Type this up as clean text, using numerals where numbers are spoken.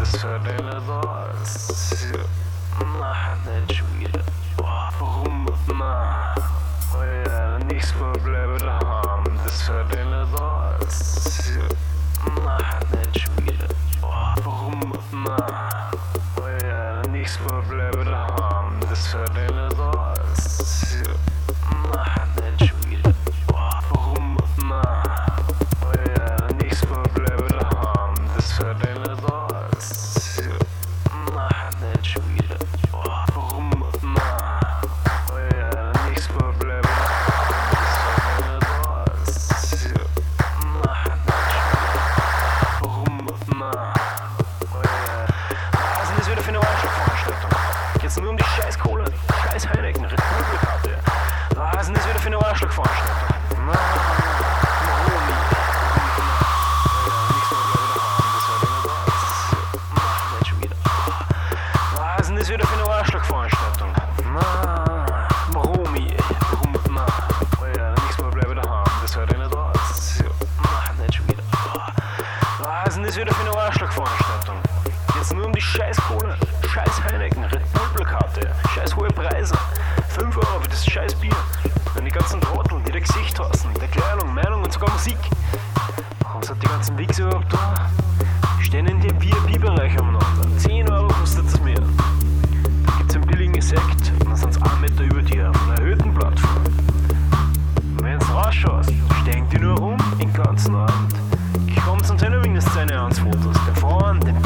das für deine Rost. Mach nicht schon wieder. Warum? Na, oh ja, nichts mehr bleibe daheim. Das für deine Rost. Mach nicht schon wieder. Warum? Na, oh ja, nichts mehr bleibe daheim. Das für deine Rost. Mach nicht schon wieder. Warum? Na, oh ja, nichts mehr bleibe daheim. Das für deine Rost. Mach nicht schon wieder. Warum? Na, oh ja, nichts mehr bleibe daheim. Das für deine Rost. Mach nicht schon wieder. Warum? Na, oh ja. Was ist das wieder für eine Arschlochveranstaltung? Geht's nur um die scheiß Kohle, scheiß Heineken, Red Bull-Plakate. Was ist das wieder für eine Arschlochveranstaltung? Na, warum? Was ist das wieder für eine Arschlochveranstaltung? Na, warum? Warum? Na, oh ja, nichts mehr bleibe daheim. Das hört ihr nicht raus. Mach nicht schon wieder. Was ist das wieder für eine Arschlochveranstaltung? Jetzt nur um die scheiß Kohle, scheiß Heineken, Red Bull-Plakate, scheiß hohe Preise. 5 Euro für das scheiß Bier. Und die ganzen Trotteln, die Gesicht hassen, der Kleidung, Meinung und sogar Musik. Warum sind die ganzen Wichser überhaupt da? Stehen in dem VIP-Bereich umeinander. 10 Euro kostet es mehr. Da gibt's einen billigen Sekt und dann sind's 1 Meter über dir auf einer erhöhten Plattform. Und wenn's rausschaust, stehen die nur rum den ganzen Abend. Ich komm zum Sender wegen des 2-1-Fotos, der Frauen, der